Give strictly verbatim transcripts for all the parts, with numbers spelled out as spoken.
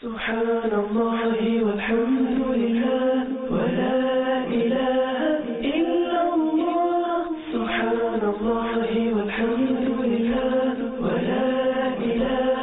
سبحان الله والحمد لله ولا إله إلا الله سبحان الله والحمد لله ولا إله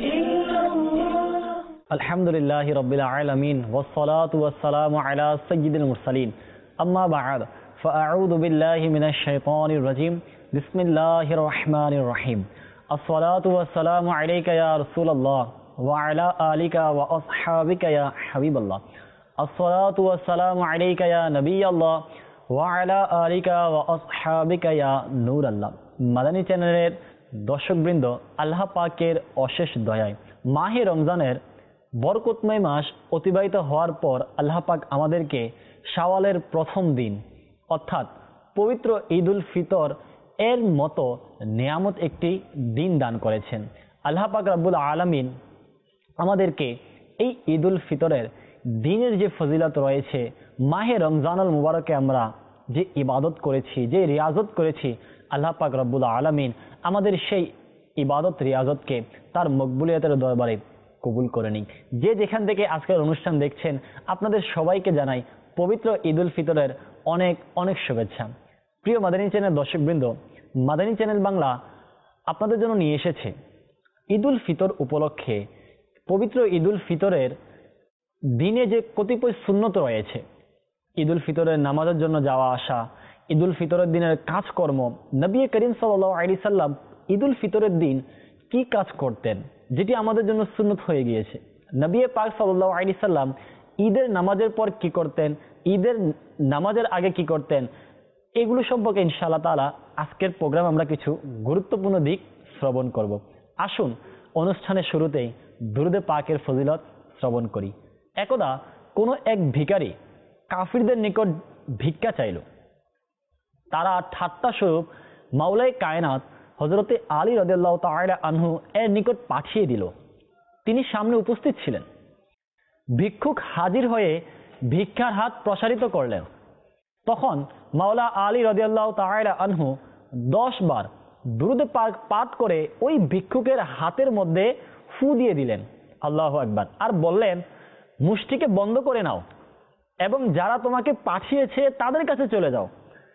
إلا الله الحمد لله رب العالمين والصلاة والسلام على سيد المرسلين أما بعد فأعوذ بالله من الشيطان الرجيم بسم الله الرحمن الرحيم الصلاة والسلام عليك يا رسول الله وعلى آلك وأصحابك يا حبيب الله الصلاة والسلام عليك يا نبي الله وعلى آلك وأصحابك يا نور الله মাদানী চ্যানেলের দর্শকবৃন্দ, আল্লাহ পাকের অশেষ দয়ায় মাহে রমজানের বরকতময় মাস অতিবাহিত হওয়ার পর আল্লাহ পাক আমাদেরকে শাওয়ালের প্রথম দিন অর্থাৎ পবিত্র ঈদ উল ফিতর এর মতো নিয়ামত একটি দিন দান করেছেন। আল্লাহ পাক রব্বুল আলামিন আমাদেরকে এই ঈদ উল ফিতরের দিনের যে ফজিলত রয়েছে, মাহে রমজানুল মুবারকে আমরা যে ইবাদত করেছি, যে রিয়াজত করেছি, আল্লাহ পাক রব্বুল আলামিন আমাদের সেই ইবাদত রিয়াজতকে তার মকবুলিয়তের দরবারে কবুল করে নিন। যে যেখান থেকে আজকের অনুষ্ঠান দেখছেন, আপনাদের সবাইকে জানাই পবিত্র ঈদ উল ফিতরের অনেক অনেক শুভেচ্ছা। প্রিয় মাদানী চ্যানেল দর্শকবৃন্দ, মাদানী চ্যানেল বাংলা আপনাদের জন্য নিয়ে এসেছে ঈদ উল ফিতর উপলক্ষে পবিত্র ঈদ উল ফিতরের দিনে যে কতিপয় সুন্নত রয়েছে, ঈদ উল ফিতরের নামাজের জন্য যাওয়া আসা, ঈদ উল ফিতরের দিনের কাজকর্ম, নবী করিম সাল্লাল্লাহু আলাইহি সাল্লাম ঈদ উল ফিতরের দিন কি কাজ করতেন যেটি আমাদের জন্য সুন্নত হয়ে গিয়েছে। নবী পাক সাল্লাল্লাহু আলাইহি সাল্লাম ঈদের নামাজের পর কি করতেন, ঈদের নামাজের আগে কি করতেন, এগুলো সম্পর্কে ইনশাআল্লাহ তাআলা আজকের প্রোগ্রাম আমরা কিছু গুরুত্বপূর্ণ দিক শ্রবণ করব। আসুন অনুষ্ঠানের শুরুতেই দুরূদে পাকের ফজিলত শ্রবণ করি। একদা কোনো এক ভিখারি কাফিরদের নিকট ভিক্ষা চাইল। তারা ঠাট্টা স্বরূপ মাওলাই কায়নাত হযরতে আলী রাদিয়াল্লাহু তাআলা আনহু এর নিকট পাঠিয়ে দিল। তিনি সামনে উপস্থিত ছিলেন। ভিক্ষুক হাজির হয়ে ভিক্ষার হাত প্রসারিত করলেন। তখন মাওলা আলী রাদিয়াল্লাহু তাআলা আনহু দশ বার দুরূদে পাক পাঠ করে ওই ভিক্ষুকের হাতের মধ্যে ফু দিয়ে দিলেন। আল্লাহু আকবার। আর বললেন, মুষ্টিকে বন্ধ করে নাও এবং যারা তোমাকে পাঠিয়েছে তাদের কাছে চলে যাও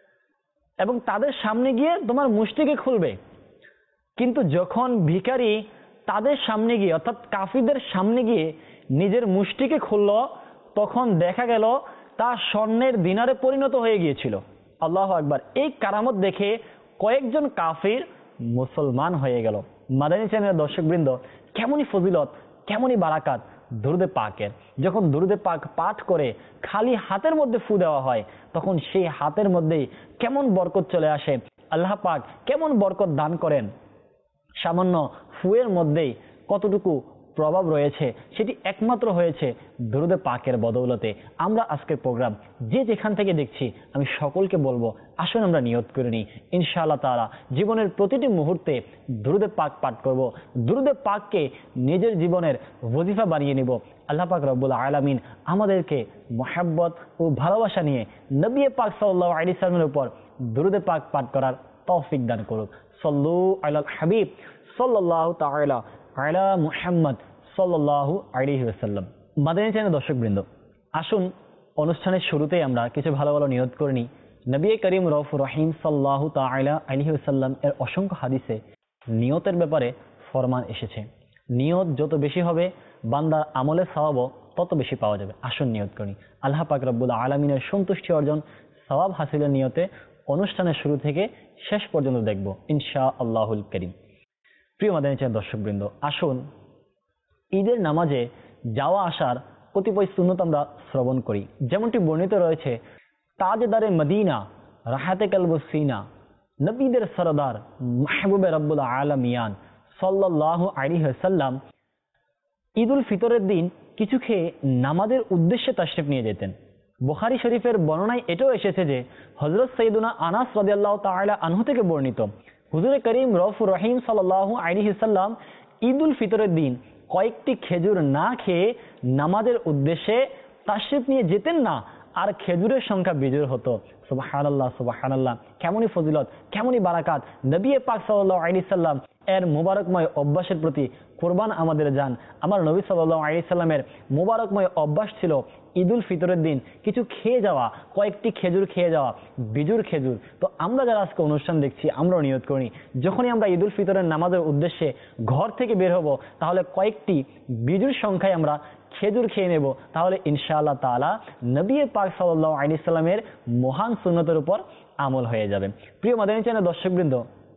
এবং তাদের সামনে গিয়ে তোমার মুষ্টিকে খুলবে। কিন্তু যখন ভিখারি তাদের সামনে গিয়ে অর্থাৎ কাফিরদের সামনে গিয়ে নিজের মুষ্টিকে খুলল, তখন দেখা গেল তা স্বর্ণের দিনারে পরিণত হয়ে গিয়েছিল। আল্লাহু আকবার। এই কারামত দেখে কয়েকজন কাফির মুসলমান হয়ে গেল। মাদানী চ্যানেলের দর্শকবৃন্দ, কেমনই ফজিলত, কেমনই বারাকাত দুরূদে পাকের। যখন দুরূদে পাক পাঠ করে খালি হাতের মধ্যে ফু দেওয়া হয়, তখন সেই হাতের মধ্যেই কেমন বরকত চলে আসে। আল্লাহ পাক কেমন বরকত দান করেন। সামান্য ফুয়ের মধ্যেই কতটুকু প্রভাব রয়েছে, সেটি একমাত্র হয়েছে দুরূদে পাকের বদৌলতে। আমরা আজকের প্রোগ্রাম যে যেখান থেকে দেখছি, আমি সকলকে বলবো, আসুন আমরা নিয়ত করে নিই ইনশাআল্লাহ তাআলা জীবনের প্রতিটি মুহূর্তে দুরূদে পাক পাঠ করব, দুরূদে পাককে নিজের জীবনের ওজিফা বানিয়ে নিব। আল্লাহ পাক রব্বুল আলামিন আমাদেরকে মহব্বত ও ভালোবাসা নিয়ে নবী পাক সাল্লাল্লাহু আলাইহি সাল্লামের উপর দুরূদে পাক পাঠ করার তৌফিক দান করুক। সাল্লু আলাল হাবিব সাল্লাল্লাহু তাআলা আলা মুহাম্মদ সাল্লাল্লাহু আলাইহি ওয়াসাল্লাম। মাদানী চ্যানেল দর্শকবৃন্দ, আসুন অনুষ্ঠানের শুরুতেই আমরা কিছু ভালো ভালো নিয়ত করে নিই। নবী করিম রউফুর রহিম সাল্লাল্লাহু তাআলা আলাইহি ওয়াসাল্লাম এর অসংখ্য হাদিসে নিয়তের ব্যাপারে ফরমান এসেছে। নিয়ত যত বেশি হবে, বান্দার আমলের সওয়াবও তত বেশি পাওয়া যাবে। আসুন নিয়ত করি। আল্লাহ পাক রব্বুল আলামিনের সন্তুষ্টি অর্জন, সওয়াব হাসিলের নিয়তে অনুষ্ঠানের শুরু থেকে শেষ পর্যন্ত দেখব ইনশাআল্লাহুল কারীম। প্রিয় মাদানী চ্যানেল দর্শকবৃন্দ, আসুন ঈদের নামাজে যাওয়া আসার কতিপয় সুন্নত আমরা শ্রবণ করি। যেমনটি বর্ণিত রয়েছে, তাজদারে মদিনা রাহাতে কলব সিনা নবীদের সরদার মাহবুবে রব্বুল আলামিয়ান সাল্লাল্লাহু আলাইহি ওয়াসাল্লাম ঈদ উল ফিতরের দিন কিছু খেয়ে নামাজের উদ্দেশ্যে তাশরিফ নিয়ে যেতেন। বুখারী শরীফের বর্ণনায় এটাও এসেছে যে হযরত সাইয়্যিদুনা আনাস রাদিয়াল্লাহু তাআলা আনহু থেকে বর্ণিত, হুজুরে করিম রউফুর রহিম সাল্লাল্লাহু আলাইহি ওয়াসাল্লাম ঈদ উল ফিতরের দিন কয়েকটি খেজুর না খেয়ে নামাজের উদ্দেশ্যে তাশরিফ নিয়ে যেতেন না, আর খেজুরের সংখ্যা বিজোড় হতো। সুবহানাল্লাহ সুবহানাল্লাহ। কেমনই ফজিলত, কেমনই বারাকাত। নবী পাক সাল্লাল্লাহু আলাইহি সাল্লাম এর মুবারকময় অভ্যাসের প্রতি কোরবান আমাদের যান। আমার নবী সাল্লাল্লাহু আলাইহি সাল্লামের মুবারকময় অভ্যাস ছিল ঈদুল ফিতরের দিন কিছু খেয়ে যাওয়া, কয়েকটি খেজুর খেয়ে যাওয়া, বিজুর খেজুর। তো আমরা যারা আজকে অনুষ্ঠান দেখছি আমরাও নিয়ত করি, যখনই আমরা ঈদুল ফিতরের নামাজের উদ্দেশ্যে ঘর থেকে বের হব তাহলে কয়েকটি বিজুর সংখ্যায় আমরা খেজুর খেয়ে নেব, তাহলে ইনশাআল্লাহ তাআলা নবী পাক সাল্লাল্লাহু আলাইহি সাল্লামের মহান সুন্নতের উপর আমল হয়ে যাবে। প্রিয় মাদানী চ্যানেল দর্শকবৃন্দ,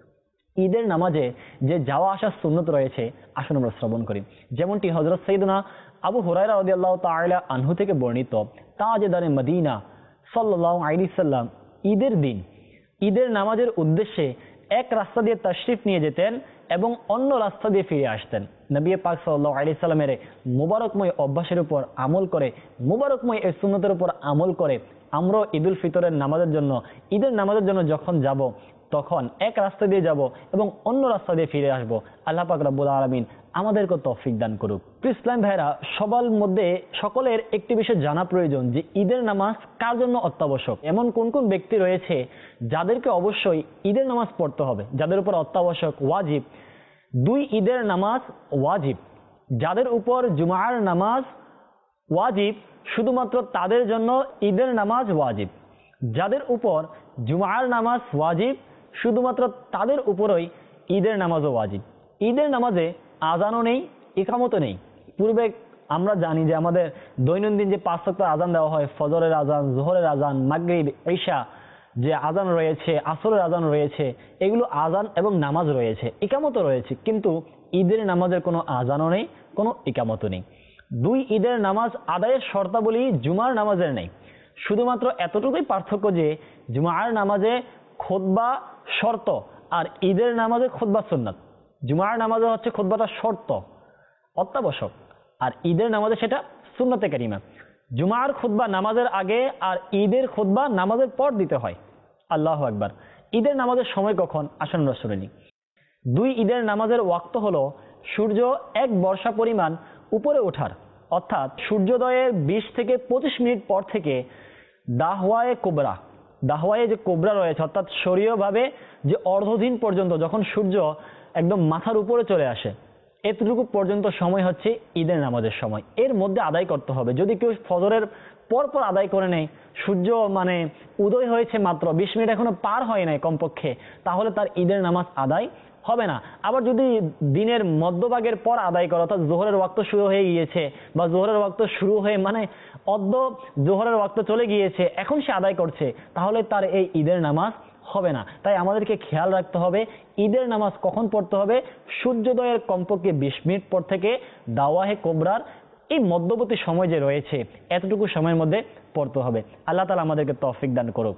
ঈদের নামাজে যে যাওয়া আসার সুন্নত রয়েছে আসুন আমরা শ্রবণ করি। যেমনটি হযরত সাইয়েদনা আবু হুরায়রা রাদিয়াল্লাহু তাআলা আনহু থেকে বর্ণিত, তাজদারে মদিনা সাল্লাল্লাহু আলাইহি সাল্লাম ঈদের দিন ঈদের নামাজের উদ্দেশ্যে এক রাস্তা দিয়ে তাশরিফ নিয়ে যেতেন এবং অন্য রাস্তা দিয়ে ফিরে আসতেন। নবী পাক সাল্লাল্লাহু আলাইহি সাল্লামের মুবারকময় অভ্যাসের উপর আমল করে, মুবারকময় এই সুন্নতের উপর আমল করে আমরা ঈদুল ফিতরের নামাজের জন্য ঈদের নামাজের জন্য যখন যাব তখন এক রাস্তা দিয়ে যাব এবং অন্য রাস্তা দিয়ে ফিরে আসব। আল্লাহ পাক রব্বুল আলামিন আমাদেরকে তৌফিক দান করুক। ইসলাম ভাইরা, সবার মধ্যে সকলের একটি বিষয় জানা প্রয়োজন যে ঈদের নামাজ কার জন্য অত্যাবশ্যক। এমন কোন কোন ব্যক্তি রয়েছে যাদেরকে অবশ্যই ঈদের নামাজ পড়তে হবে, যাদের উপর অত্যাবশ্যক ওয়াজিব। দুই, ঈদের নামাজ ওয়াজিব। যাদের উপর জুমার নামাজ ওয়াজিব শুধুমাত্র তাদের জন্য ঈদের নামাজ ওয়াজিব। যাদের উপর জুমার নামাজ ওয়াজিব শুধুমাত্র তাদের উপরই ঈদের নামাজও ওয়াজিব। ঈদের নামাজে আজানও নেই, ইকামতও নেই। পূর্বে আমরা জানি যে আমাদের দৈনন্দিন যে পাঁচ ওয়াক্ত আজান দেওয়া হয়, ফজরের আজান, জোহরের আজান, মাগরিব, ঈশা যে আজান রয়েছে, আসরের আজান রয়েছে, এগুলো আজান এবং নামাজ রয়েছে, ইকামতও রয়েছে, কিন্তু ঈদের নামাজের কোনো আজানও নেই, কোনো ইকামতও নেই। দুই, ঈদের নামাজ আদায়ের শর্তাবলী জুমার নামাজের নেই। শুধুমাত্র এতটুকুই পার্থক্য যে জুমার নামাজে খুতবা শর্ত আর ঈদের নামাজে খুতবা সুন্নাত। জুমার নামাজে হচ্ছে খুতবাটা শর্ত, অত্যাবশ্যক, আর ঈদের নামাজে সেটা সুন্নতে কারিমা। জুমার খুতবা নামাজের আগে আর ঈদের খুতবা নামাজের পর দিতে হয়। আল্লাহু আকবার। ঈদের নামাজের সময় কখন আসুন আমরা শুনে নিই। দুই, ঈদের নামাজের ওয়াক্ত হলো সূর্য এক বর্ষা পরিমাণ উপরে ওঠার, অর্থাৎ সূর্যোদয়ের বিশ থেকে পঁচিশ মিনিট পর থেকে দাহওয়ায়ে কোবরা, দাহওয়ায়ে যে কোবরা রয়েছে অর্থাৎ শরীয়ভাবে যে অর্ধদিন পর্যন্ত যখন সূর্য একদম মাথার উপরে চলে আসে, এতটুকু পর্যন্ত সময় হচ্ছে ঈদের নামাজের সময়। এর মধ্যে আদায় করতে হবে। যদি কেউ ফজরের পর পর আদায় করে নেয়, সূর্য মানে উদয় হয়েছে মাত্র, বিশ মিনিট এখনো পার হয় নাই কমপক্ষে, তাহলে তার ঈদের নামাজ আদায় হবে না। আবার যদি দিনের মধ্যভাগের পর আদায় করে, অর্থাৎ জোহরের ওয়াক্ত শুরু হয়ে গিয়েছে বা জোহরের ওয়াক্ত শুরু হয়ে মানে অর্ধ জোহরের ওয়াক্ত চলে গিয়েছে, এখন সে আদায় করছে, তাহলে তার এই ঈদের নামাজ হবে না। তাই আমাদেরকে খেয়াল রাখতে হবে ঈদের নামাজ কখন পড়তে হবে। সূর্যোদয়ের কমপক্ষে বিশ মিনিট পর থেকে দাওয়াহে কোবরার এই মধ্যবর্তী সময় যে রয়েছে এতটুকু সময়ের মধ্যে পড়তে হবে। আল্লাহ তাআলা আমাদেরকে তৌফিক দান করুক।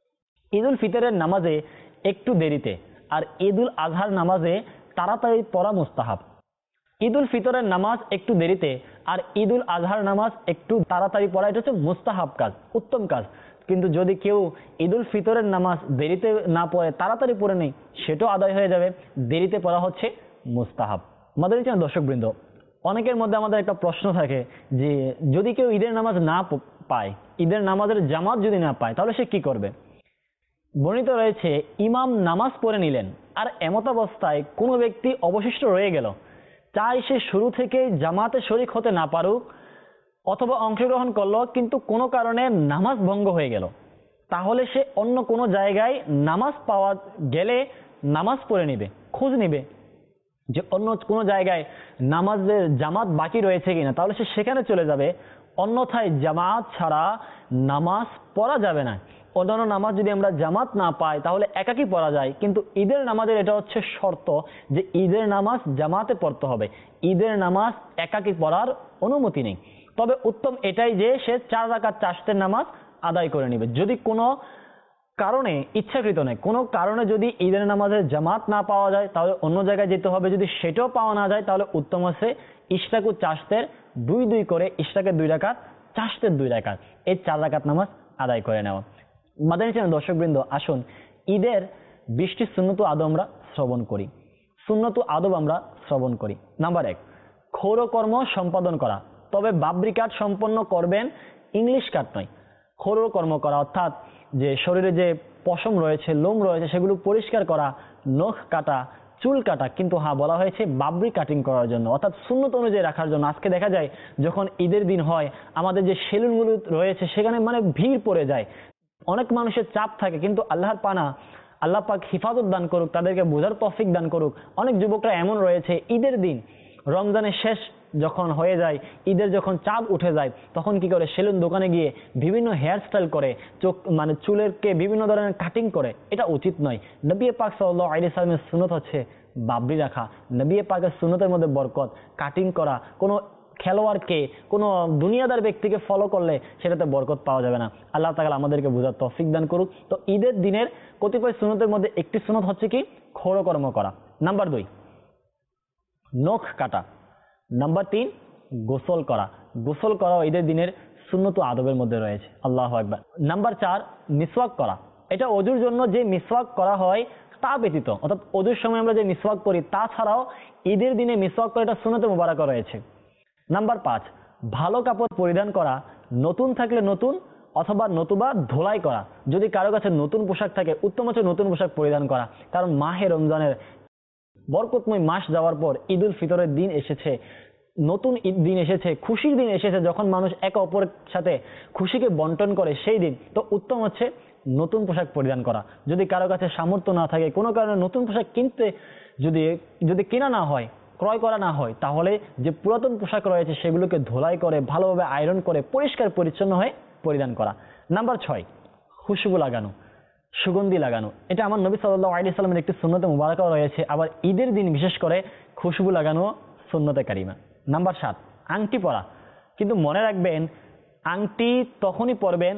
ঈদুল ফিতরের নামাজে একটু দেরিতে আর ঈদুল আজহার নামাজে তাড়াতাড়ি পড়া মুস্তাহাব। ঈদুল ফিতরের নামাজ একটু দেরিতে আর ঈদুল আজহার নামাজ একটু তাড়াতাড়ি পড়া, এটা হচ্ছে মুস্তাহাব কাজ, উত্তম কাজ। কিন্তু যদি কেউ ঈদুল ফিতরের নামাজ দেরিতে না পড়ে তাড়াতাড়ি পড়ে নেই, সেটাও আদায় হয়ে যাবে। দেরিতে পড়া হচ্ছে মুস্তাহাব। আমাদের চ্যানেল দর্শকবৃন্দ, অনেকের মধ্যে আমাদের একটা প্রশ্ন থাকে যে যদি কেউ ঈদের নামাজ না পায়, ঈদের নামাজের জামাত যদি না পায়, তাহলে সে কি করবে? বর্ণিত রয়েছে ইমাম নামাজ পড়ে নিলেন আর এমত অবস্থায় কোনো ব্যক্তি অবশিষ্ট রয়ে গেল, চাই সে শুরু থেকে জামাতে শরীক হতে না পারুক অথবা অংশগ্রহণ করলো কিন্তু কোনো কারণে নামাজ ভঙ্গ হয়ে গেল, তাহলে সে অন্য কোনো জায়গায় নামাজ পাওয়া গেলে নামাজ পড়ে নিবে, খোঁজ নিবে যে অন্য কোনো জায়গায় নামাজের জামাত বাকি রয়েছে কিনা, তাহলে সে সেখানে চলে যাবে। অন্যথায় জামাত ছাড়া নামাজ পড়া যাবে না। অন্যান্য নামাজ যদি আমরা জামাত না পাই তাহলে একাকী পড়া যায়, কিন্তু ঈদের নামাজের এটা হচ্ছে শর্ত যে ঈদের নামাজ জামাতে পড়তে হবে। ঈদের নামাজ একাকী পড়ার অনুমতি নেই। তবে উত্তম এটাই যে সে চার রাকাত চাশতের নামাজ আদায় করে নেবে। যদি কোনো কারণে ইচ্ছাকৃত নয়, কোনো কারণে যদি ঈদের নামাজের জামাত না পাওয়া যায় তাহলে অন্য জায়গায় যেতে হবে। যদি সেটাও পাওয়া না যায় তাহলে উত্তম আছে ইশরাকু চাশতের দুই দুই করে, ইশরাকের দুই রাকাত, চাশতের দুই রাকাত, এই চার রাকাত নামাজ আদায় করে নেওয়া। মাদানী চ্যানেল দর্শকবৃন্দ, আসুন ঈদের বিশটি সুন্নত আদব আমরা শ্রবণ করি। সুন্নত আদব আমরা শ্রবণ করি। নাম্বার এক, ক্ষৌর কর্ম সম্পাদন করা, তবে বাবরি কাট সম্পন্ন করবেন, ইংলিশ কাট নয়। ক্ষৌর কর্ম করা অর্থাৎ যে শরীরে যে পশম রয়েছে, লোম রয়েছে, সেগুলো পরিষ্কার করা, নখ কাটা, চুল কাটা, কিন্তু হ্যাঁ বলা হয়েছে বাবরি কাটিং করার জন্য, অর্থাৎ সুন্নত অনুযায়ী রাখার জন্য। আজকে দেখা যায় যখন ঈদের দিন হয় আমাদের যে সেলুনগুলো রয়েছে সেখানে মানে ভিড় পড়ে যায়, অনেক মানুষের চাপ থাকে, কিন্তু আল্লাহর পানা আল্লাহ পাক হিফাজত দান করুক, তাদেরকে বোঝার তৌফিক দান করুক। অনেক যুবকরা এমন রয়েছে ঈদের দিন, রমজানের শেষ যখন হয়ে যায়, ঈদের যখন চাঁদ উঠে যায়, তখন কি করে সেলুন দোকানে গিয়ে বিভিন্ন হেয়ার স্টাইল করে, চোখ মানে চুলেরকে বিভিন্ন ধরনের কাটিং করে। এটা উচিত নয়। নবী পাক সাল্লাল্লাহু আলাইহি সাল্লামের সুন্নত হচ্ছে বাবরি রাখা। নবী পাকের সুন্নতের মধ্যে বরকত। কাটিং করা কোনো খেলোয়াড়কে, কোনো দুনিয়াদার ব্যক্তিকে ফলো করলে সেটাতে বরকত পাওয়া যাবে না। আল্লাহ তাআলা আমাদেরকে বোঝার তৌফিক দান করুক। তো ঈদের দিনের কতিপয় সুন্নতের মধ্যে একটি সুন্নত হচ্ছে কি খোরকর্ম করা। নাম্বার দুই, নখ কাটা। নাম্বার তিন, গোসল করা। গোসল করাও ঈদের দিনের সুন্নত আদবের মধ্যে রয়েছে। আল্লাহু আকবার। নাম্বার চার, মিসওয়াক করা। এটা অজুর জন্য যে মিসওয়াক করা হয় তা ব্যতীত, অর্থাৎ অজুর সময় আমরা যে মিসওয়াক করি তাছাড়াও ঈদের দিনে মিসওয়াক করা এটা সুন্নতে মুবারাকা রয়েছে। নাম্বার পাঁচ, ভালো কাপড় পরিধান করা, নতুন থাকলে নতুন অথবা নতুবা ধোলাই করা। যদি কারো কাছে নতুন পোশাক থাকে উত্তম হচ্ছে নতুন পোশাক পরিধান করা, কারণ মাহে রমজানের বরকতময় মাস যাওয়ার পর ঈদ উল ফিতরের দিন এসেছে, নতুন ঈদ দিন এসেছে, খুশির দিন এসেছে, যখন মানুষ একে অপরের সাথে খুশিকে বন্টন করে সেই দিন। তো উত্তম হচ্ছে নতুন পোশাক পরিধান করা। যদি কারো কাছে সামর্থ্য না থাকে, কোনো কারণে নতুন পোশাক কিনতে যদি যদি কেনা না হয়, ক্রয় করা না হয়, তাহলে যে পুরাতন পোশাক রয়েছে সেগুলোকে ধোলাই করে ভালোভাবে আয়রন করে পরিষ্কার পরিচ্ছন্ন হয়ে পরিধান করা। নাম্বার ছয়, খুশবু লাগানো, সুগন্ধি লাগানো। এটা আমার নবী সাল্লাল্লাহু আলাইহি সাল্লামের একটি সুন্নতে মুবারাকা রয়েছে। আবার ঈদের দিন বিশেষ করে খুশবু লাগানো সুন্নতে কারিমা। নাম্বার সাত, আংটি পরা। কিন্তু মনে রাখবেন আংটি তখনই পরবেন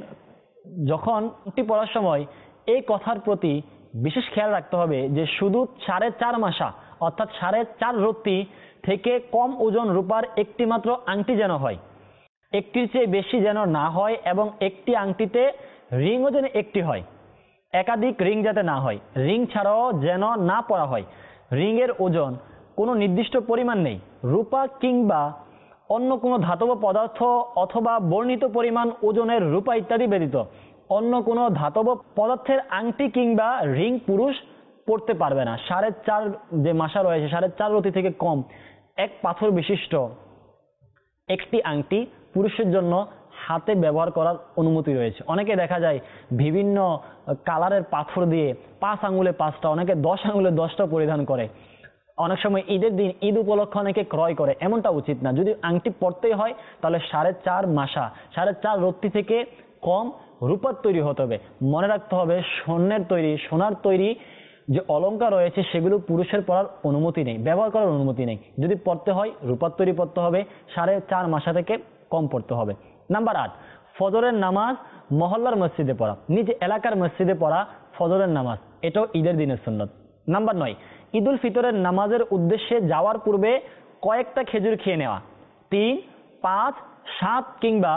যখন আংটি পরার সময় এই কথার প্রতি বিশেষ খেয়াল রাখতে হবে যে শুধু সাড়ে চার মাসা অর্থাৎ সাড়ে চার রত্তি থেকে কম ওজন রূপার একটি মাত্র আংটি যেন হয়, একটির চেয়ে বেশি যেন না হয়, এবং একটি আংটিতে রিংও যেন একটি হয়, একাধিক রিং যাতে না হয়, রিং ছাড়াও যেন না পরা হয়। রিংয়ের ওজন কোনো নির্দিষ্ট পরিমাণ নেই, রূপা কিংবা অন্য কোনো ধাতব পদার্থ অথবা বর্ণিত পরিমাণ ওজনের রূপা ইত্যাদি ব্যতীত অন্য কোনো ধাতব পদার্থের আংটি কিংবা রিং পুরুষ পড়তে পারবে না। সাড়ে চার যে মাসা রয়েছে, সাড়ে চার রতি থেকে কম এক পাথর বিশিষ্ট একটি আংটি পুরুষের জন্য হাতে ব্যবহার করার অনুমতি রয়েছে। অনেকে দেখা যায় বিভিন্ন কালারের পাথর দিয়ে পাঁচ আঙ্গুলে পাঁচটা, অনেকে দশ আঙ্গুলে দশটা পরিধান করে। অনেক সময় ঈদের দিন ঈদ উপলক্ষে অনেকে ক্রয় করে, এমনটা উচিত না। যদি আংটি পরতেই হয় তাহলে সাড়ে চার মাসা সাড়ে চার রত্তি থেকে কম রূপার তৈরি হতে হবে। মনে রাখতে হবে স্বর্ণের তৈরি, সোনার তৈরি যে অলংকার রয়েছে সেগুলো পুরুষের পরার অনুমতি নেই, ব্যবহার করার অনুমতি নেই। যদি পড়তে হয় রূপার তৈরি পড়তে হবে, সাড়ে চার মাসা থেকে কম পড়তে হবে। নাম্বার আট, ফজরের নামাজ মহল্লার মসজিদে পড়া, নিজ এলাকার মসজিদে পড়া ফজরের নামাজ, এটাও ঈদের দিনের সুন্নত। নাম্বার নয়, ঈদ উল ফিতরের নামাজের উদ্দেশ্যে যাওয়ার পূর্বে কয়েকটা খেজুর খেয়ে নেওয়া, তিন, পাঁচ, সাত কিংবা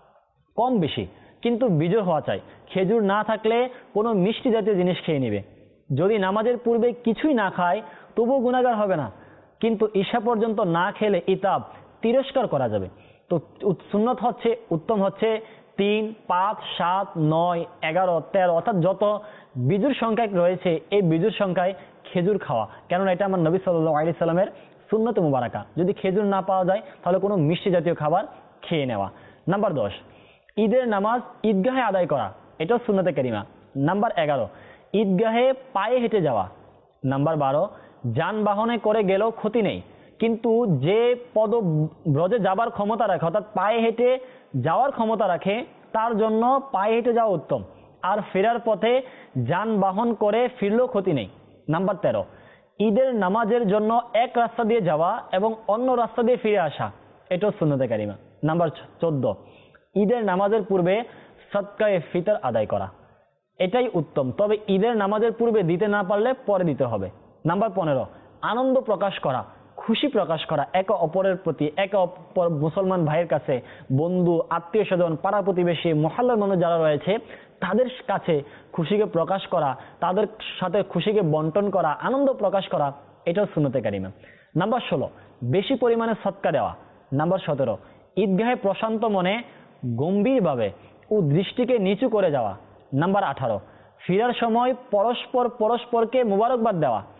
কম বেশি, কিন্তু বিজয় হওয়া চাই। খেজুর না থাকলে কোনো মিষ্টি জাতীয় জিনিস খেয়ে নেবে। যদি নামাজের পূর্বে কিছুই না খায় তবুও গুনাহগার হবে না, কিন্তু ঈশা পর্যন্ত না খেলে ইতাব তিরস্কার করা যাবে। তো সুন্নত হচ্ছে, উত্তম হচ্ছে তিন, পাঁচ, সাত, নয়, এগারো, তেরো, অর্থাৎ যত বিজুর সংখ্যায় রয়েছে এই বিজুর সংখ্যায় খেজুর খাওয়া, কেননা এটা আমার নবী সাল্লাল্লাহু আলাইহি সাল্লামের সুন্নতে মুবারাকা। যদি খেজুর না পাওয়া যায় তাহলে কোনো মিষ্টি জাতীয় খাবার খেয়ে নেওয়া। নাম্বার দশ, ঈদের নামাজ ঈদগাহে আদায় করা, এটাও সুন্নতে কারিমা। নাম্বার এগারো, ঈদগাহে পায়ে হেঁটে যাওয়া। নাম্বার বারো, যানবাহনে করে গেলেও ক্ষতি নেই, কিন্তু যে পদ ব্রজে যাবার ক্ষমতা রাখে অর্থাৎ পায়ে হেঁটে যাওয়ার ক্ষমতা রাখে তার জন্য পায়ে হেঁটে যাওয়া উত্তম, আর ফেরার পথে যানবাহন করে ফিরলেও ক্ষতি নেই। নাম্বার তেরো, ঈদের নামাজের জন্য এক রাস্তা দিয়ে যাওয়া এবং অন্য রাস্তা দিয়ে ফিরে আসা, এটাও সুন্নতে কারিমা। নাম্বার চোদ্দ, ঈদের নামাজের পূর্বে সদকায়ে ফিতর আদায় করা, এটাই উত্তম, তবে ঈদের নামাজের পূর্বে দিতে না পারলে পরে দিতে হবে। নাম্বার পনেরো, আনন্দ প্রকাশ করা, খুশি প্রকাশ করা একে অপরের প্রতি, একে অপর মুসলমান ভাইয়ের কাছে, বন্ধু, আত্মীয় স্বজন, পাড়া প্রতিবেশী, মহল্লার মানুষ যারা রয়েছে তাদের কাছে খুশিকে প্রকাশ করা, তাদের সাথে খুশিকে বন্টন করা, আনন্দ প্রকাশ করা, এটাও সুন্নতে কারিমা। নাম্বার ষোলো, বেশি পরিমাণে সদকা দেওয়া। নাম্বার সতেরো, ঈদগাহে প্রশান্ত মনে গম্ভীরভাবে ও দৃষ্টিকে নিচু করে যাওয়া। নাম্বার আঠারো, ফিরার সময় পরস্পর পরস্পরকে মোবারকবাদ দেওয়া।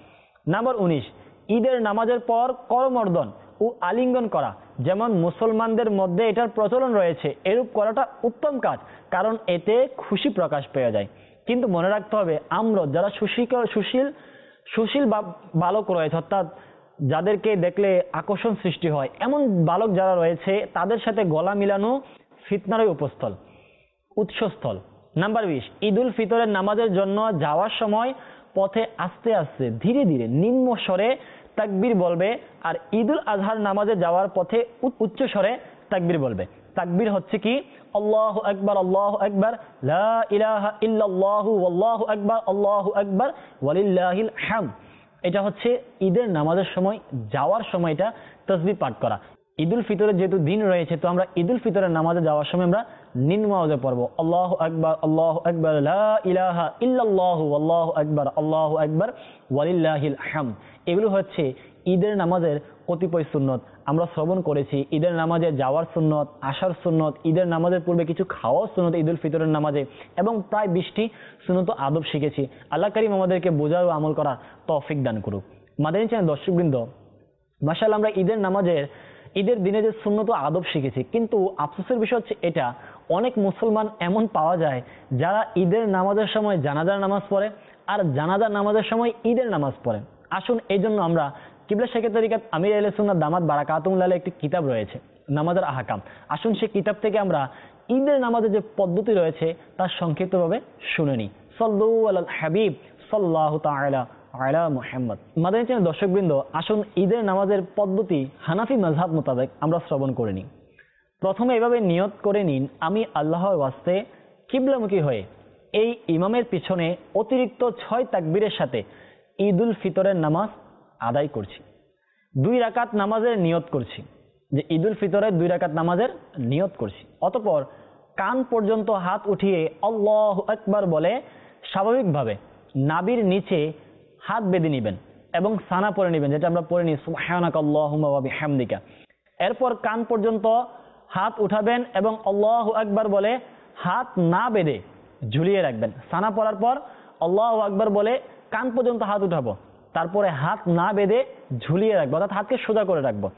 নাম্বার উনিশ, ঈদের নামাজের পর করমর্দন ও আলিঙ্গন করা, যেমন মুসলমানদের মধ্যে এটার প্রচলন রয়েছে, এরূপ করাটা উত্তম কাজ, কারণ এতে খুশি প্রকাশ পেয়ে যায়। কিন্তু মনে রাখতে হবে, আমরা যারা সুশীল সুশীল সুশীল বালক রয়েছে, অর্থাৎ যাদেরকে দেখলে আকর্ষণ সৃষ্টি হয়, এমন বালক যারা রয়েছে তাদের সাথে গলা মিলানো ফিতনারই উপস্থল উৎসস্থল। নাম্বার বিশ, ঈদ উল ফিতরের নামাজের জন্য যাওয়ার সময় পথে আস্তে আস্তে ধীরে ধীরে নিম্ন স্বরে তাকবীর বলবে, আর ঈদ উল আজহার নামাজে যাওয়ার পথে উচ্চ স্বরে তাকবীর বলবে। তাকবীর হচ্ছে কি? আল্লাহু আকবার, আল্লাহু আকবার, লা ইলাহা ইল্লাল্লাহু ওয়াল্লাহু আকবার, আল্লাহু আকবার ওয়ালিল্লাহিল হামদ। এটা হচ্ছে ঈদের নামাজের সময় যাওয়ার সময় এটা তাসবিহ পাঠ করা। ঈদ উল ফিতরের যেহেতু দিন রয়েছে, তো আমরা ঈদ উল ফিতরের নামাজে যাওয়ার সময় আমরা নিম্ন আওয়াজে পড়বো আল্লাহু আকবার, আল্লাহু আকবার, লা ইলাহা ইল্লাল্লাহু আল্লাহু আকবার, আল্লাহু আকবার ওয়ালিল্লাহিল হামদ। এগুলো হচ্ছে ঈদের নামাজের কতিপয় সুন্নত। আমরা শ্রবণ করেছি ঈদের নামাজে যাওয়ার সুন্নত, আসার সুন্নত, ঈদের নামাজের পূর্বে কিছু খাওয়ার সুন্নত ঈদ উল ফিতরের নামাজে, এবং প্রায় বিশটি সুন্নত আদব শিখেছি। আল্লাহ কারীম আমাদেরকে বোঝার ও আমল করার তৌফিক দান করুক। মাদানী চ্যানেল দর্শকবৃন্দ, মাশাআল্লাহ, আমরা ঈদের নামাজের ঈদের দিনে যে সুন্নত আদব শিখেছি, কিন্তু আফসোসের বিষয় হচ্ছে এটা, অনেক মুসলমান এমন পাওয়া যায় যারা ঈদের নামাজের সময় জানাজার নামাজ পড়ে, আর জানাজার নামাজের সময় ঈদের নামাজ পড়ে। আসুন, এই জন্য আমরা কিবলা শেখের তরিকাত আমির আহলে সুন্নাত দামাত বারাকাতুহুল্লাহ একটি কিতাব রয়েছে নামাজের আহকাম, আসুন সেই কিতাব থেকে আমরা ঈদের নামাজের যে পদ্ধতি রয়েছে তার সংক্ষিপ্তভাবে শুনে নিই। সাল্লু আলাল হাবিব সাল্লাল্লাহু তাআলা আলা মুহাম্মদ। মাদানী চ্যানেল দর্শকবৃন্দ, আসুন ঈদের নামাজের পদ্ধতি হানাফি মাযহাব মোতাবেক আমরা শ্রবণ করে নিই। প্রথমে এভাবে নিয়ত করে নিন, আমি আল্লাহর ওয়াস্তে কিবলামুখী হয়ে এই ইমামের পিছনে অতিরিক্ত ছয় তাকবীরের সাথে ঈদ উল ফিতরের নামাজ আদায় করছি। দুই রাকাত নামাজের নিয়ত করছি, যে ঈদ উল ফিতরের দুই রাকাত নামাজের নিয়ত করছি। অতঃপর কান পর্যন্ত হাত উঠিয়ে আল্লাহু আকবার বলে স্বাভাবিকভাবে নাভির নিচে হাত বেঁধে নেবেন এবং সানা পড়ে নেবেন, যেটা আমরা পড়ে নিই সুবহানাকাল্লাহুম্মা ওয়া বিহামদিকা। এরপর কান পর্যন্ত হাত উঠাবেন এবং আল্লাহু আকবার বলে হাত না বেঁধে ঝুলিয়ে রাখবেন। সানা পড়ার পর আল্লাহু আকবার বলে কান পর্যন্ত হাত উঠাবো, তারপরে হাত না বেঁধে ঝুলিয়ে রাখবো, অর্থাৎ হাতকে সোজা করে রাখবো।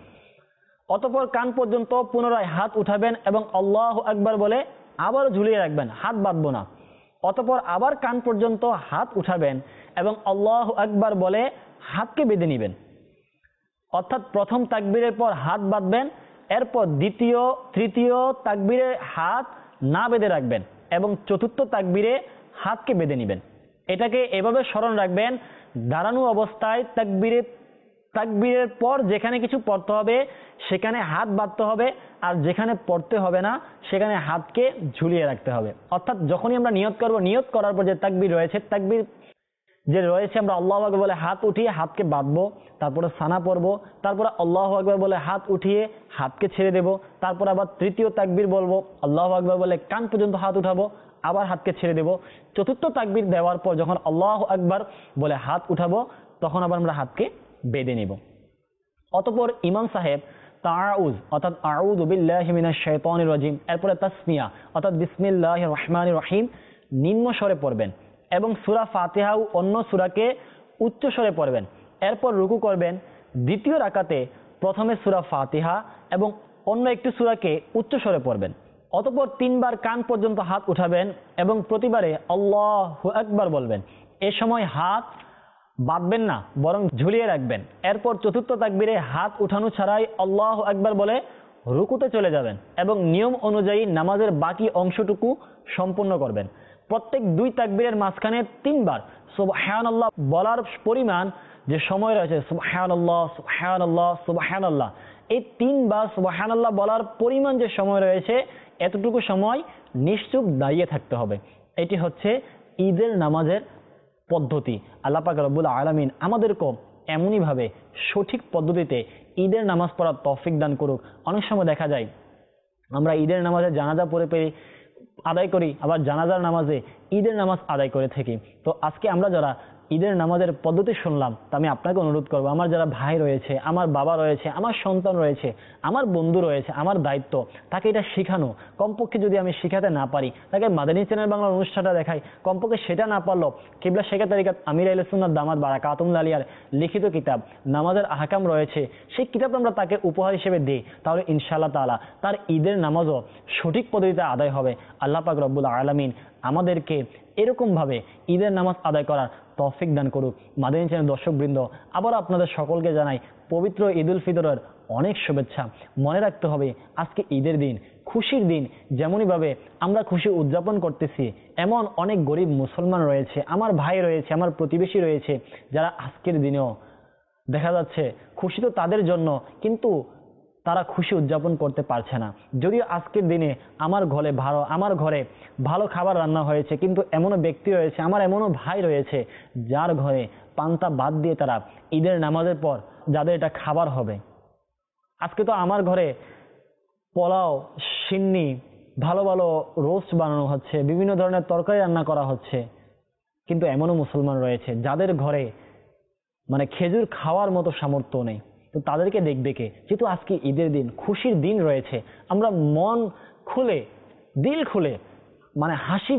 অতঃপর কান পর্যন্ত পুনরায় হাত উঠাবেন এবং আল্লাহু আকবার বলে আবার ঝুলিয়ে রাখবেন, হাত বাঁধবো না। অতঃপর আবার কান পর্যন্ত হাত উঠাবেন এবং আল্লাহু আকবার বলে হাতকে বেঁধে নেবেন, অর্থাৎ প্রথম তাকবীরের পর হাত বাঁধবেন, এরপর দ্বিতীয় তৃতীয় তাকবীরে হাত না বেঁধে রাখবেন এবং চতুর্থ তাকবীরে হাতকে বেঁধে নেবেন। এটাকে এভাবে স্মরণ রাখবেন, দাঁড়ানো অবস্থায় তাকবীরে তাকবীরের পর যেখানে কিছু পড়তে হবে সেখানে হাত বাঁধতে হবে, আর যেখানে পড়তে হবে না সেখানে হাতকে ঝুলিয়ে রাখতে হবে। অর্থাৎ যখনই আমরা নিয়ত করব, নিয়ত করার পর যে তাকবীর রয়েছে, তাকবীর যে রয়েছে আমরা আল্লাহু আকবার বলে হাত উঠিয়ে হাতকে বাঁধবো, তারপরে সানা পড়বো, তারপরে আল্লাহু আকবার বলে হাত উঠিয়ে হাতকে ছেড়ে দেব, তারপর আবার তৃতীয় তাকবীর বলবো, আল্লাহু আকবার বলে কান পর্যন্ত হাত উঠাবো, আবার হাতকে ছেড়ে দেব। চতুর্থ তাকবীর দেওয়ার পর যখন আল্লাহু আকবার বলে হাত উঠাবো, তখন আবার আমরা হাতকে বেঁধে নেব। অতঃপর ইমাম সাহেব তাআউয অর্থাৎ আউযু বিল্লাহি মিনাশ শাইতানির রাজিম, এরপরে তাসমিয়া অর্থাৎ বিসমিল্লাহির রহমানির রহিম নিম্ন স্বরে পড়বেন এবং সূরা ফাতিহা ও অন্য সূরাকে উচ্চ স্বরে পড়বেন। এরপর রুকু করবেন। দ্বিতীয় রাকাতে প্রথমে সূরা ফাতিহা এবং অন্য একটি সূরাকে উচ্চ স্বরে পড়বেন। অতঃপর তিনবার কান পর্যন্ত হাত উঠাবেন এবং প্রতিবারে আল্লাহু আকবার বলবেন। এ সময় হাত বাঁধবেন না, বরং ঝুলিয়ে রাখবেন। এরপর চতুর্থ তাকবীরে হাত উঠানো ছাড়াই আল্লাহু আকবার বলে রুকুতে চলে যাবেন এবং নিয়ম অনুযায়ী নামাজের বাকি অংশটুকু সম্পূর্ণ করবেন। প্রত্যেক দুই তাকবীরের মাঝখানে তিনবার সুবহানাল্লাহ বলার পরিমাণ যে সময় রয়েছে, সুবহানাল্লাহ সুবহানাল্লাহ সুবহানাল্লাহ, এই তিনবার সুবহানাল্লাহ বলার পরিমাণ যে সময় রয়েছে, এতটুকু সময় নিশ্চুপ দাঁড়িয়ে থাকতে হবে। এটি হচ্ছে ঈদের নামাজের পদ্ধতি। আল্লাহ পাক রব্বুল আলামিন আমাদেরকে এমনইভাবে সঠিক পদ্ধতিতে ঈদের নামাজ পড়ার তৌফিক দান করুক। অনেক সময় দেখা যায় আমরা ঈদের নামাজে জানাজা পড়ে পেয়ে আদায় করি, আবার জানাজার নামাজে ঈদের নামাজ আদায় করে থাকি। তো আজকে আমরা যারা ঈদের নামাজের পদ্ধতি শুনলাম, তা আমি আপনাকে অনুরোধ করবো, আমার যারা ভাই রয়েছে, আমার বাবা রয়েছে, আমার সন্তান রয়েছে, আমার বন্ধু রয়েছে, আমার দায়িত্ব তাকে এটা শেখানো। কমপক্ষে যদি আমি শেখাতে না পারি, তাকে মাদানী চ্যানেল বাংলার অনুষ্ঠানটা দেখাই, কমপক্ষে সেটা না পারলো কিবলা শেখা তারিকাত আমির আহলে সুন্নাত দামাত বারাকাতুহুল আলিয়ার লিখিত কিতাব নামাজের আহকাম রয়েছে, সেই কিতাব আমরা তাকে উপহার হিসেবে দিই, তাহলে ইনশাআল্লাহ তাআলা তার ঈদের নামাজও সঠিক পদ্ধতিতে আদায় হবে। আল্লাহ পাক রব্বুল আলামিন আমাদেরকে এরকম ভাবে ঈদের নামাজ আদায় করার তৌফিক দান করুক। মাদানী চ্যানেল দর্শকবৃন্দ, আবার আপনাদের সকলকে জানাই পবিত্র ঈদ উল ফিতরের অনেক শুভেচ্ছা। মনে রাখতে হবে আজকে ঈদের দিন, খুশির দিন। যেমনই ভাবে আমরা খুশি উদযাপন করতেছি, এমন অনেক গরিব মুসলমান রয়েছে, আমার ভাই রয়েছে, আমার প্রতিবেশী রয়েছে, যারা আজকের দিনেও দেখা যাচ্ছে খুশি তো তাদের জন্য, কিন্তু তারা খুশি উদযাপন করতে পারছে না। যদিও আজকের দিনে আমার ঘরে ভালো আমার ঘরে ভালো খাবার রান্না হয়েছে, কিন্তু এমনও ব্যক্তি রয়েছে, আমার এমনও ভাই রয়েছে, যার ঘরে পান্তা বাদ দিয়ে তারা ঈদের নামাজের পর যাদের এটা খাবার হবে। আজকে তো আমার ঘরে পোলাও, সিন্নি, ভালো ভালো রোস্ট বানানো হচ্ছে, বিভিন্ন ধরনের তরকারি রান্না করা হচ্ছে, কিন্তু এমনও মুসলমান রয়েছে যাদের ঘরে মানে খেজুর খাওয়ার মতো সামর্থ্য নেই। তো তাদেরকে দেখবে কে? যেহেতু আজকে ঈদের দিন, খুশির দিন রয়েছে, আমরা মন খুলে, দিল খুলে, মানে হাসি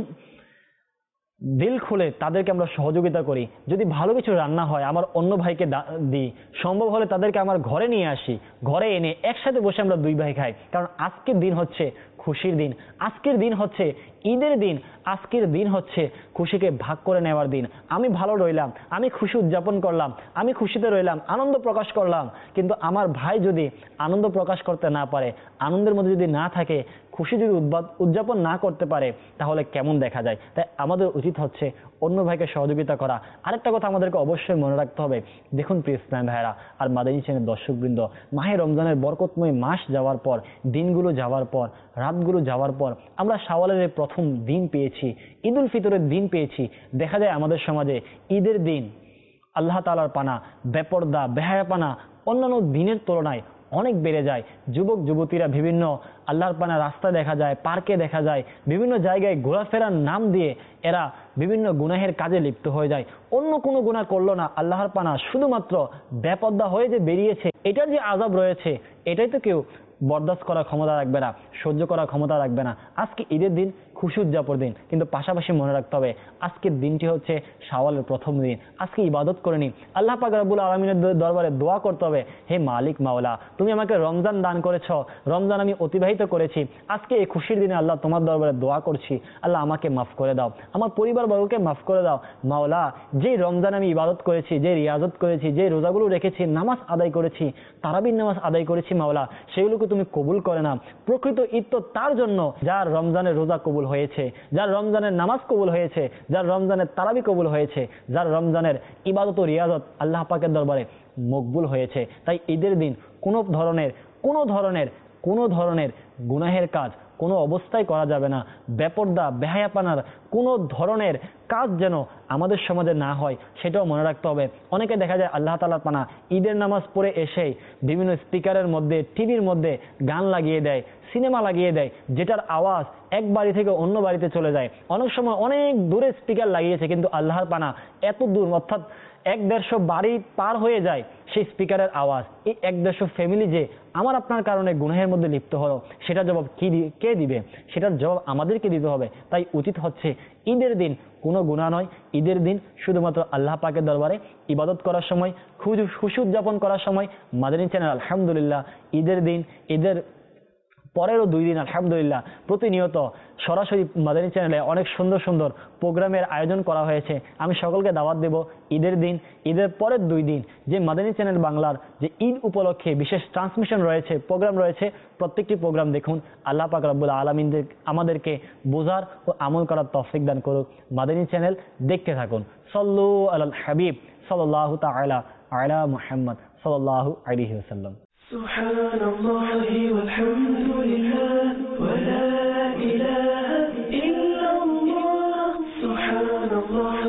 দিল খুলে তাদেরকে আমরা সহযোগিতা করি। যদি ভালো কিছু রান্না হয় আমার অন্য ভাইকে দিই, সম্ভব হলে তাদেরকে আমার ঘরে নিয়ে আসি, ঘরে এনে একসাথে বসে আমরা দুই ভাই খাই। কারণ আজকের দিন হচ্ছে খুশির দিন, আজকের দিন হচ্ছে ঈদের দিন, আজকের দিন হচ্ছে খুশিকে ভাগ করে নেওয়ার দিন। আমি ভালো রইলাম, আমি খুশি উদযাপন করলাম, আমি খুশিতে রইলাম, আনন্দ প্রকাশ করলাম, কিন্তু আমার ভাই যদি আনন্দ প্রকাশ করতে না পারে, আনন্দের মধ্যে যদি না থাকে, খুশি যদি উদযাপন না করতে পারে, তাহলে কেমন দেখা যায়? তাই আমাদের উচিত হচ্ছে অন্য ভাইকে সহযোগিতা করা। আরেকটা কথা আমাদেরকে অবশ্যই মনে রাখতে হবে, দেখুন প্রিয় ইসলাম ভাইরা আর মাদানী চ্যানেল দর্শকবৃন্দ, মাহে রমজানের বরকতময় মাস যাওয়ার পর, দিনগুলো যাওয়ার পর, রাতগুলো যাওয়ার পর আমরা শাওয়ালের প্রথম দিন পেয়েছি, ঈদ উল ফিতরের দিন পেয়েছি। দেখা যায় আমাদের সমাজে ঈদের দিন আল্লাহ তাআলার পানা, বেপরদা, বেহায়াপানা অন্যান্য দিনের তুলনায় অনেক বেড়ে যায়। যুবক যুবতীরা বিভিন্ন আল্লাহর পানা রাস্তায় দেখা যায়, পার্কে দেখা যায়, বিভিন্ন জায়গায় ঘোরাফেরার নাম দিয়ে এরা বিভিন্ন গুনাহের কাজে লিপ্ত হয়ে যায়। অন্য কোনো গুনাহ করলো না, আল্লাহর পানা শুধুমাত্র বেপরদা হয়ে যে বেরিয়েছে, এটার যে আযাব রয়েছে, এটাই তো কেউ বরদাস্ত করার ক্ষমতা রাখবে না, সহ্য করার ক্ষমতা রাখবে না। আজকে ঈদের দিন, খুশি উদযাপন দিন, কিন্তু পাশাপাশি মনে রাখতে হবে আজকের দিনটি হচ্ছে শাওয়ালের প্রথম দিন। আজকে ইবাদত করে নিন, আল্লাহ পাক রব্বুল আলামিনের দরবারে দোয়া করতে হবে, হে মালিক মাওলা, তুমি আমাকে রমজান দান করেছো, রমজান আমি অতিবাহিত করেছি, আজকে এই খুশির দিনে আল্লাহ তোমার দরবারে দোয়া করছি, আল্লাহ আমাকে মাফ করে দাও, আমার পরিবার বর্গকে মাফ করে দাও। মাওলা, যে রমজান আমি ইবাদত করেছি, যে রিয়াজত করেছি, যে রোজাগুলো রেখেছি, নামাজ আদায় করেছি, তারাবির নামাজ আদায় করেছি, মাওলা সেগুলোকে তুমি কবুল করে নাও। প্রকৃত ঈদ তো তার জন্য যার রমজানের রোজা কবুল হয়েছে, যার রমজানের নামাজ কবুল হয়েছে, যার রমজানের তারাবি কবুল হয়েছে, যার রমজানের ইবাদত ও রিয়াজত আল্লাহ পাকের দরবারে মকবুল হয়েছে। তাই ঈদের দিন কোনো ধরনের কোনো ধরনের কোনো ধরনের গুনাহের কাজ কোনো অবস্থায় করা যাবে না। বেপরদা, বেহায়াপানার কোনো ধরনের কাজ যেন আমাদের সমাজে না হয়, সেটাও মনে রাখতে হবে। অনেকে দেখা যায় আল্লাহ তাআলার পানা ঈদের নামাজ পড়ে এসেই বিভিন্ন স্পিকারের মধ্যে, টিভির মধ্যে গান লাগিয়ে দেয়, সিনেমা লাগিয়ে দেয়, যেটার আওয়াজ এক বাড়ি থেকে অন্য বাড়িতে চলে যায়। অনেক সময় অনেক দূরে স্পিকার লাগিয়েছে, কিন্তু আল্লাহর পানা এত দূর, অর্থাৎ এক দেড়শো বাড়ি পার হয়ে যায় সেই স্পিকারের আওয়াজ। এই এক দেড়শো ফ্যামিলি যে আমার আপনার কারণে গুনাহের মধ্যে লিপ্ত হলো, সেটার জবাব কি কে দিবে? সেটার জবাব আমাদেরকে দিতে হবে। তাই উচিত হচ্ছে ঈদের দিন কোনো গুনাহ নয়, ঈদের দিন শুধুমাত্র আল্লাহ পাকের দরবারে ইবাদত করার সময়, খুশি উদযাপন করার সময় মাদানী চ্যানেল আলহামদুলিল্লাহ ঈদের দিন, ঈদের পরেরও দুই দিন আলহামদুলিল্লাহ প্রতিনিয়ত সরাসরি মাদানী চ্যানেলে অনেক সুন্দর সুন্দর প্রোগ্রামের আয়োজন করা হয়েছে। আমি সকলকে দাওয়াত দেব ঈদের দিন, ঈদের পরের দুই দিন যে মাদানী চ্যানেল বাংলার যে ঈদ উপলক্ষে বিশেষ ট্রান্সমিশন রয়েছে, প্রোগ্রাম রয়েছে, প্রত্যেকটি প্রোগ্রাম দেখুন। আল্লাহ পাক রব্বুল আলামিন আমাদেরকে বোঝার ও আমল করার তৌফিক দান করুক। মাদানী চ্যানেল দেখতে থাকুন। সাল্লু আলাল হাবিব সাল্লাল্লাহু তাআলা আলা মুহাম্মদ সাল্লাল্লাহু আলাইহি ওয়াসাল্লাম। سبحان الله والحمد لله ولا إله إلا الله. سبحان الله